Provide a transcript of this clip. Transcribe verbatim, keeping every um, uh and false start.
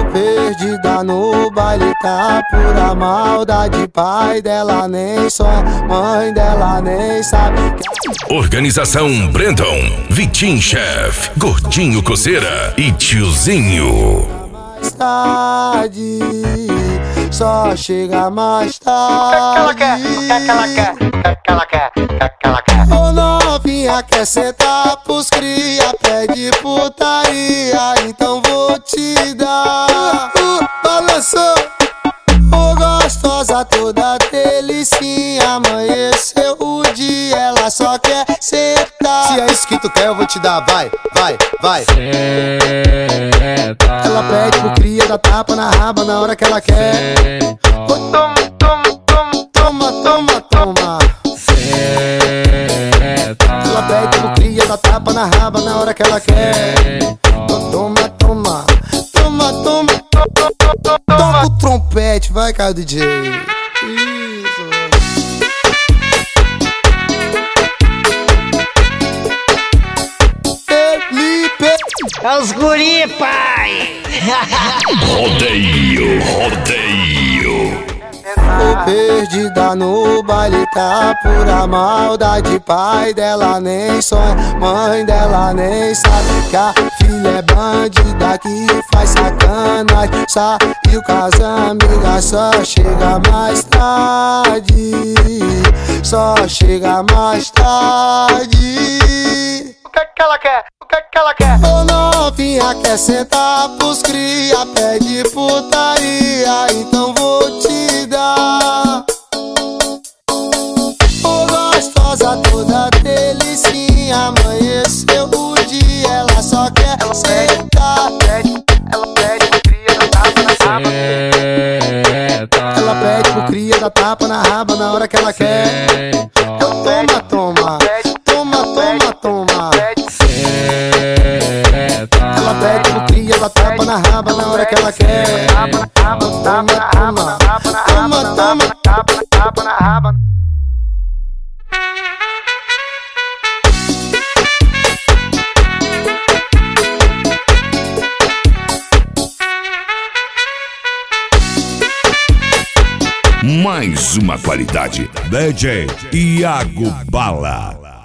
Perdida no baile, tá pura maldade. Pai dela nem sonha, mãe dela nem sabe. Organização Brandon, Vitim Chef, Gordinho Coceira e Tiozinho. Mais tarde, só chega mais tarde. O que ela quer? O que ela quer? O que ela quer? O que ela quer? Ô novinha, quer sentar pros cria, pede putaria, então vou te dar. Uh, balançou, ô gostosa toda delicinha, amanheceu o dia, ela só quer sentar. Se é isso que tu quer, eu vou te dar, vai, vai, vai. Ela pede pro cria, dá tapa na raba na hora que ela quer. Ô, toma, toma, toma, toma, toma, toma. Ela pede pro cria, dá tapa na raba na hora que ela quer. Toma, toma, toma, toma. Toca o trompete, vai, cara, D J. Isso. Felipe. É os guri, pai! Rodeio, rodeio. Tô perdida no baile, tá pura maldade. Pai dela nem sonha, mãe dela nem sabe que a filha é bandida que faz sacanagem. Saiu com as amigas, só chega mais tarde. Só chega mais tarde. O que que ela quer? O que que ela quer? Ô novinha, quer sentar pros cria, pede putaria, então vou te dar. Ô gostosa toda delicinha, amanheceu o dia, ela só quer sentar. Ela pede pro cria, dá tapa na raba. Ela pede pro cria, dá tapa na raba na hora que ela quer. Então toma, toma, toma, toma, toma. Ela pede pro cria, dá tapa na raba na hora que ela quer. Toma, toma, toma, toma, toma. Tapa na raba. Mais uma qualidade. D J Iago Bala.